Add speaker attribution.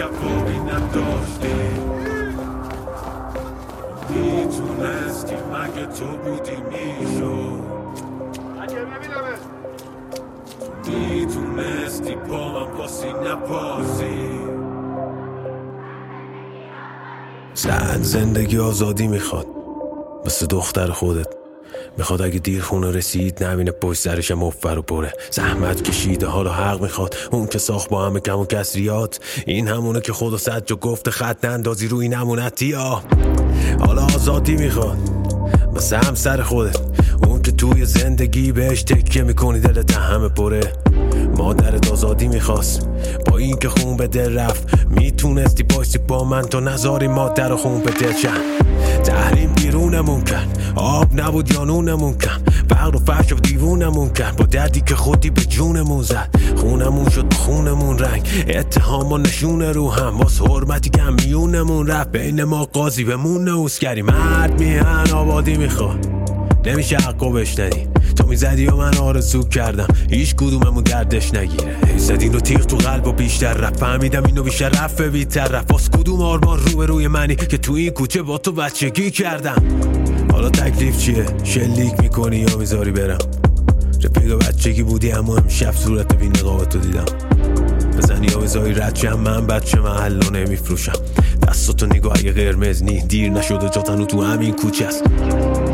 Speaker 1: جوابی نداشتی میتونستی مگه تو بودی میشد میتونستی با من باسی نباسی زندگی آزادی میخواد مثل دختر خودت میخواد اگه دیر خونه رسید نبینه پشت سرش مفر و پره زحمت کشیده حالا حق میخواد اون که ساخت با همه کم و کسریات این همونه که خدا صد جا گفته خط نندازی روی نمونتی ها حالا آزادی میخواد مثل همسر خودت اون که توی زندگی بهش تکیه میکنی دلت همه پره مادرت آزادی میخواست با این که خون به دل رفت میتونستی باشی با من تو نذاری مادر و خون به دل چند تحریم بیرونمون کرد آب نبود یا نونمون کرد فقر و فحش و دیوونمون کرد با دردی که خودی به جونمون زد خونمون شد خونمون رنگ اتهام و نشونه رو هم واس حرمتی که میونمون رفت بین ما قاضی بمونه اوسگری مرد میهن آبادی میخواد نمیشه حقو بشنی تو میزدی و من آرزو کردم هیچ کدوممون دردش نگیره ایزد اینو تیغ تو قلب و بیشتر رفت فهمیدم اینو بیشتر رفت بیتر رفت باز کدوم آرمان رو به روی منی که تو این کوچه با تو بچگی کردم حالا تکلیف چیه شلیک میکنی یا میذاری برم رفیق بچگی بودی اما امشب صورت بی نقابتو دیدم بزنی یا بذاری رد شم من بچه محلو نمیفروشم دستاتو نگاه اگه قرمز نی دیر نشده جاتنو تو همین کوچه است